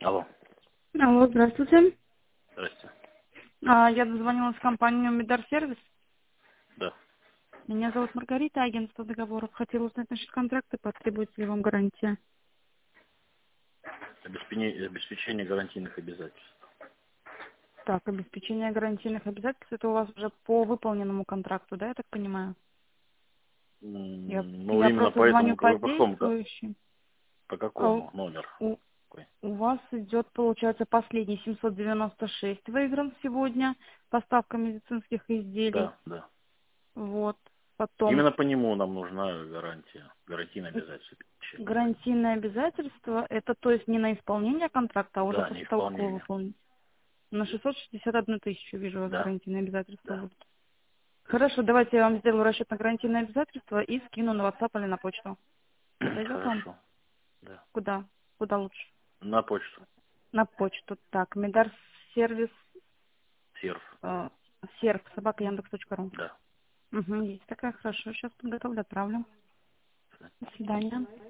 Алло, Алло, здравствуйте. здрасте. Я дозвонилась в компанию Медар Сервис. Да. Меня зовут Маргарита, агентство договоров. Хотела узнать насчет контракта, потребуется ли вам гарантия. Обеспечение гарантийных обязательств. Так, обеспечение гарантийных обязательств, это у вас уже по выполненному контракту, да, я так понимаю? Я, Ну, я именно просто звоню поэтому, по по какому, действующим. по А какому номер? У, Какой? у вас идет, получается, последний 796 выигран сегодня, поставка медицинских изделий. Да, да. Вот. Потом Именно по нему нам нужна гарантия, гарантийное обязательство. гарантийное обязательство, это то есть не на исполнение контракта, а уже Да, не после того, как вы исполнение. выполните. На 661 тысячу, вижу, у вас Да, гарантийное обязательство да. будет. Хорошо, давайте я вам сделаю расчет на гарантийное обязательство и скину на WhatsApp или на почту. Подойдет вам? Хорошо. Да. Куда? Куда лучше? На почту. На почту. Так, Медар сервис, Серф. серв, собака яндекс.ру. Да. Угу, есть такая, хорошо. Сейчас подготовлю, отправлю. До свидания.